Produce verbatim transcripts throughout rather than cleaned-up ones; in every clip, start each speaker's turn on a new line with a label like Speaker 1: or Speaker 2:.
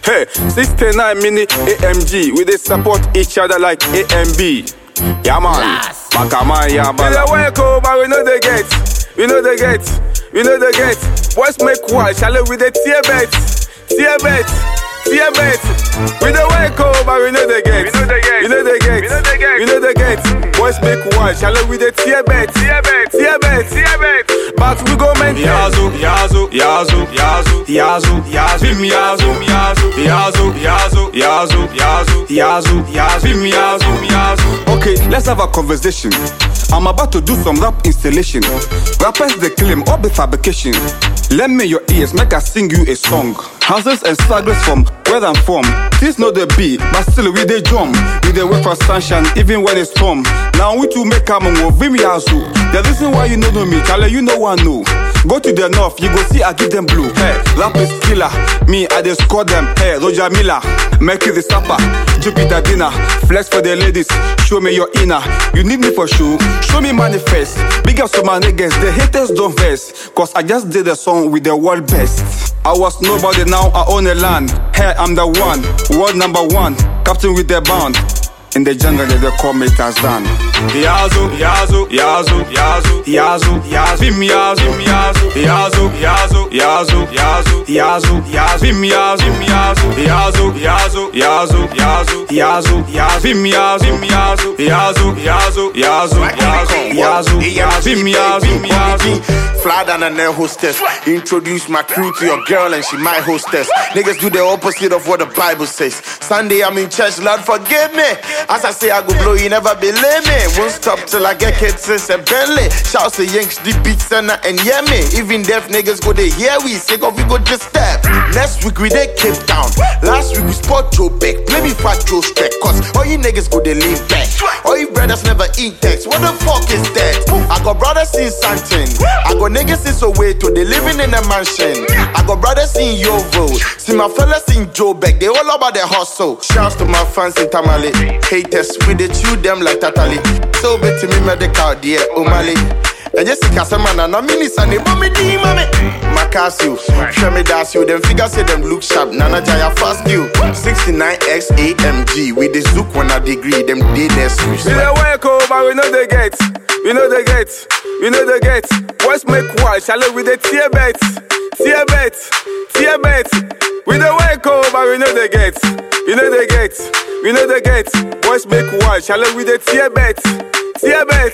Speaker 1: Hey, sixty-nine mini A M G, we they support each other like A and B. Yeah man, Makaman, yeah man. We dey wake up, but we know they get, we know they get, we know they get. Boys make wild, shall we the tear bet, tear bet, tear bet. We dey wake up, but we know they get, we know they get, we know they get, we know they get, we know they get. Boys make wild, shall we the tear bet, tear bet, tear bet, tear bet. But we go maintain.
Speaker 2: Yazo, Yazo, Yazo, Yazo, Yazo, Yazo, Vim Yazo, Yazo, Yazo, Yazo, Yazo, Yazo, Yazo, Yazo, Vim Yazo, Yazo.
Speaker 1: Okay, let's have a conversation. I'm about to do some rap installation. Rappers they claim all the fabrication. Lend me your ears, make I sing you a song. Houses and stragglers from where I'm from. This not the beat, but still we they drum. We they wait for sunshine, even when it's storm. Now we to make a move, Vim Yazo. The reason why you know me, Charlie, you know I know. Go to the north, you go see I give them blue. Hey, rap is killer. Me, I just score them. Hey, Roger Miller, Mercury the Sapper, Jupiter Dinner. Flex for the ladies, show me your inner. You need me for sure, show me manifest. Big up to my niggas, the haters don't vex. Cause I just did a song with the world best. I was nobody, now I own a land. Hey, I'm the one, world number one. Captain with the band. In the jungle, they call me Tarzan.
Speaker 2: Yazo, Yazo, Yazo, Yazo, Yazo, Yazo, Vim Yazo, Yazo, Yazo, Yazo, Yazo, Yazo, Yazo, Yazo, Vim Yazo, Yazo, Yazo, Yazo, Yazo, Yazo, Yazo, Yazo, Vim Yazo, Yazo, Yazo, Yazo, Yazo, Yazo, Yazo, Vim Yazo, Yazo.
Speaker 3: Fly down and then hostess. Introduce my crew to your girl and she my hostess. Niggas do the opposite of what the Bible says. Sunday I'm in church, Lord forgive me. As I say I go blow, you never believe me. Won't stop till I get kids since a Bentley. Shouts to Yanks, the beat center and yeah me. Even deaf niggas go they hear we sick of we go just step. Next week we dey Cape Town. Last week we spot Joe Beck. Play me fat Joe Streck. Cause all you niggas go they lean back. All you brothers never eat text. What the fuck is that? I got brothers in Santin. I got niggas in Soweto. They living in a mansion. I got brothers in Yovo. See my fellas in Joe Beck. They all about their hustle. Shouts to my fans in Tamale. Haters, we dey chew them like Tatali. So bet me medical, dear Omali. And Jessica Samana, na minis and they mommy D mommy. Macasio, show me that's you. Them figures say them look sharp. Nana Jaya fast you. sixty-nine X A M G with the Zook one a degree. Them did their switch.
Speaker 1: We dey wake up, but we know they get. We know they get. We know they get. Boys make wild, shall we the tear bet, tear bet, tear bet. We dey wake up, but we know they get. We know they get. We know they get. Boys make wild, shall we the tear bet, tear bet.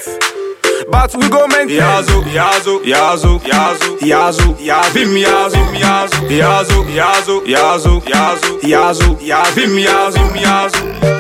Speaker 1: But we go maintain.
Speaker 2: Yazo, Yazo, Yazo, Yazo, Yazo, Yazo, Vim Yazo, Yazo, Yazo, Yazo, Yazo, Yazo, Yazo, Yazo, Vim Yazo, Yazo.